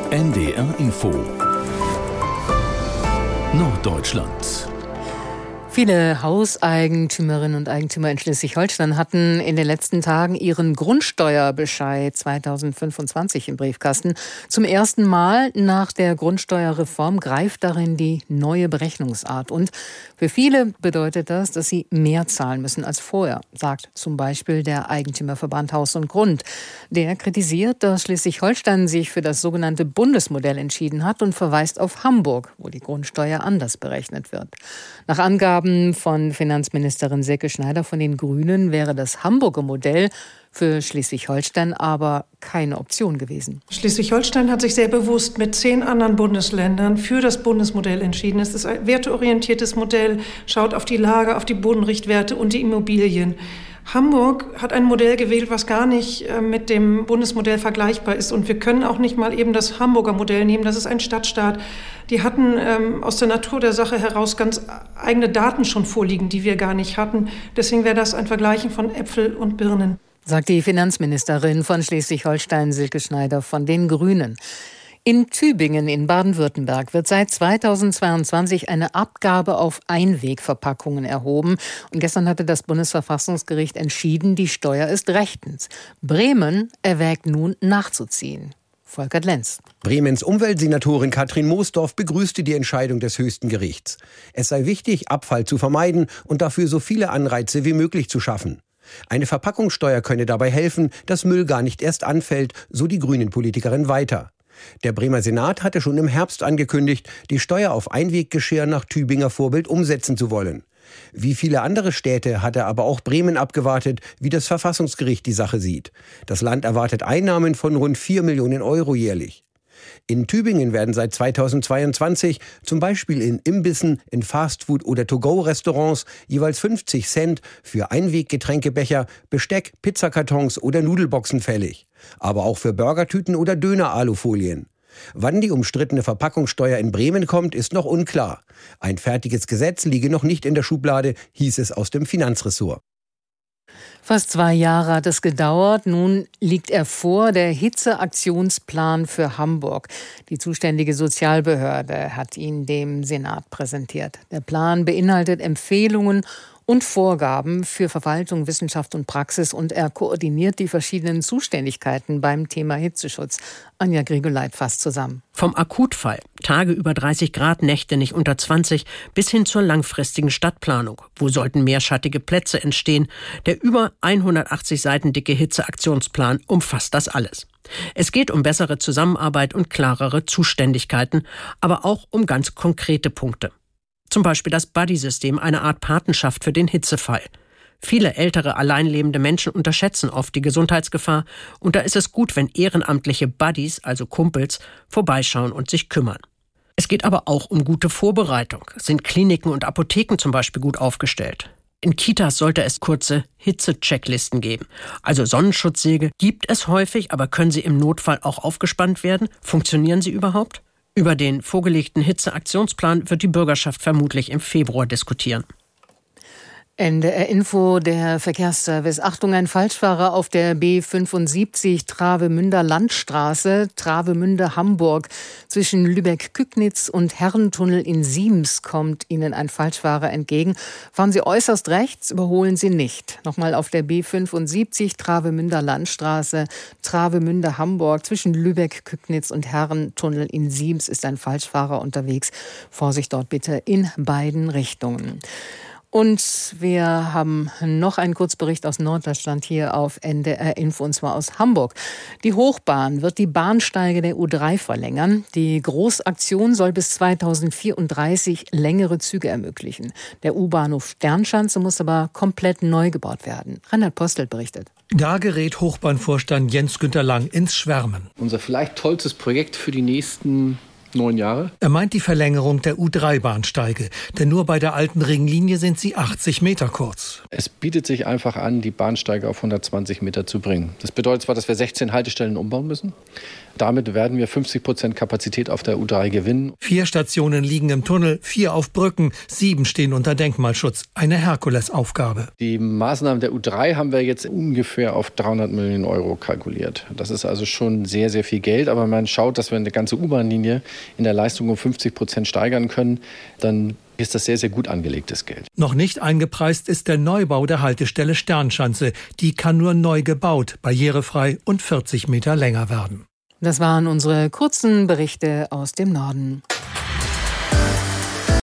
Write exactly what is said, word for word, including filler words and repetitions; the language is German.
N D R Info Norddeutschland. Viele Hauseigentümerinnen und Eigentümer in Schleswig-Holstein hatten in den letzten Tagen ihren Grundsteuerbescheid zweitausendfünfundzwanzig im Briefkasten. Zum ersten Mal nach der Grundsteuerreform greift darin die neue Berechnungsart. Und für viele bedeutet das, dass sie mehr zahlen müssen als vorher, sagt zum Beispiel der Eigentümerverband Haus und Grund. Der kritisiert, dass Schleswig-Holstein sich für das sogenannte Bundesmodell entschieden hat und verweist auf Hamburg, wo die Grundsteuer anders berechnet wird. Nach Angaben von Finanzministerin Silke Schneider von den Grünen wäre das Hamburger Modell für Schleswig-Holstein aber keine Option gewesen. Schleswig-Holstein hat sich sehr bewusst mit zehn anderen Bundesländern für das Bundesmodell entschieden. Es ist ein werteorientiertes Modell, schaut auf die Lage, auf die Bodenrichtwerte und die Immobilien. Hamburg hat ein Modell gewählt, was gar nicht mit dem Bundesmodell vergleichbar ist. Und wir können auch nicht mal eben das Hamburger Modell nehmen. Das ist ein Stadtstaat. Die hatten ähm, aus der Natur der Sache heraus ganz eigene Daten schon vorliegen, die wir gar nicht hatten. Deswegen wäre das ein Vergleichen von Äpfel und Birnen. Sagt die Finanzministerin von Schleswig-Holstein, Silke Schneider von den Grünen. In Tübingen in Baden-Württemberg wird seit zweitausendzweiundzwanzig eine Abgabe auf Einwegverpackungen erhoben. Und gestern hatte das Bundesverfassungsgericht entschieden, die Steuer ist rechtens. Bremen erwägt nun nachzuziehen. Volkert Lenz. Bremens Umweltsenatorin Katrin Moosdorf begrüßte die Entscheidung des höchsten Gerichts. Es sei wichtig, Abfall zu vermeiden und dafür so viele Anreize wie möglich zu schaffen. Eine Verpackungssteuer könne dabei helfen, dass Müll gar nicht erst anfällt, so die Grünen-Politikerin weiter. Der Bremer Senat hatte schon im Herbst angekündigt, die Steuer auf Einweggeschirr nach Tübinger Vorbild umsetzen zu wollen. Wie viele andere Städte hatte aber auch Bremen abgewartet, wie das Verfassungsgericht die Sache sieht. Das Land erwartet Einnahmen von rund vier Millionen Euro jährlich. In Tübingen werden seit zweitausendzweiundzwanzig zum Beispiel in Imbissen, in Fastfood- oder To-Go-Restaurants jeweils fünfzig Cent für Einweggetränkebecher, Besteck, Pizzakartons oder Nudelboxen fällig. Aber auch für Burgertüten oder Döner-Alufolien. Wann die umstrittene Verpackungssteuer in Bremen kommt, ist noch unklar. Ein fertiges Gesetz liege noch nicht in der Schublade, hieß es aus dem Finanzressort. Fast zwei Jahre hat es gedauert. Nun liegt er vor, der Hitzeaktionsplan für Hamburg. Die zuständige Sozialbehörde hat ihn dem Senat präsentiert. Der Plan beinhaltet Empfehlungen und Vorgaben für Verwaltung, Wissenschaft und Praxis und er koordiniert die verschiedenen Zuständigkeiten beim Thema Hitzeschutz. Anja Grigoleit fasst zusammen. Vom Akutfall, Tage über dreißig Grad, Nächte nicht unter zwanzig, bis hin zur langfristigen Stadtplanung. Wo sollten mehr schattige Plätze entstehen? Der über hundertachtzig Seiten dicke Hitzeaktionsplan umfasst das alles. Es geht um bessere Zusammenarbeit und klarere Zuständigkeiten, aber auch um ganz konkrete Punkte. Zum Beispiel das Buddy-System, eine Art Patenschaft für den Hitzefall. Viele ältere, alleinlebende Menschen unterschätzen oft die Gesundheitsgefahr und da ist es gut, wenn ehrenamtliche Buddies, also Kumpels, vorbeischauen und sich kümmern. Es geht aber auch um gute Vorbereitung. Sind Kliniken und Apotheken zum Beispiel gut aufgestellt? In Kitas sollte es kurze Hitze-Checklisten geben. Also Sonnenschutzsäge gibt es häufig, aber können sie im Notfall auch aufgespannt werden? Funktionieren sie überhaupt? Über den vorgelegten Hitzeaktionsplan wird die Bürgerschaft vermutlich im Februar diskutieren. N D R Info, der Verkehrsservice. Achtung, ein Falschfahrer auf der B fünfundsiebzig Travemünder Landstraße, Travemünde Hamburg. Zwischen Lübeck-Kügnitz und Herrentunnel in Siems kommt Ihnen ein Falschfahrer entgegen. Fahren Sie äußerst rechts, überholen Sie nicht. Nochmal auf der B fünfundsiebzig Travemünder Landstraße, Travemünde Hamburg. Zwischen Lübeck-Kügnitz und Herrentunnel in Siems ist ein Falschfahrer unterwegs. Vorsicht dort bitte in beiden Richtungen. Und wir haben noch einen Kurzbericht aus Norddeutschland hier auf N D R Info, und zwar aus Hamburg. Die Hochbahn wird die Bahnsteige der U drei verlängern. Die Großaktion soll bis zweitausendvierunddreißig längere Züge ermöglichen. Der U-Bahnhof Sternschanze muss aber komplett neu gebaut werden. Reinhard Postelt berichtet. Da gerät Hochbahnvorstand Jens-Günter Lang ins Schwärmen. Unser vielleicht tollstes Projekt für die nächsten neun Jahre. Er meint die Verlängerung der U drei Bahnsteige, denn nur bei der alten Ringlinie sind sie achtzig Meter kurz. Es bietet sich einfach an, die Bahnsteige auf hundertzwanzig Meter zu bringen. Das bedeutet zwar, dass wir sechzehn Haltestellen umbauen müssen, Damit werden wir fünfzig Prozent Kapazität auf der U drei gewinnen. Vier Stationen liegen im Tunnel, vier auf Brücken, sieben stehen unter Denkmalschutz. Eine Herkulesaufgabe. Die Maßnahmen der U drei haben wir jetzt ungefähr auf dreihundert Millionen Euro kalkuliert. Das ist also schon sehr, sehr viel Geld. Aber man schaut, dass wir eine ganze U-Bahn-Linie in der Leistung um fünfzig Prozent steigern können. Dann ist das sehr, sehr gut angelegtes Geld. Noch nicht eingepreist ist der Neubau der Haltestelle Sternschanze. Die kann nur neu gebaut, barrierefrei und vierzig Meter länger werden. Das waren unsere kurzen Berichte aus dem Norden.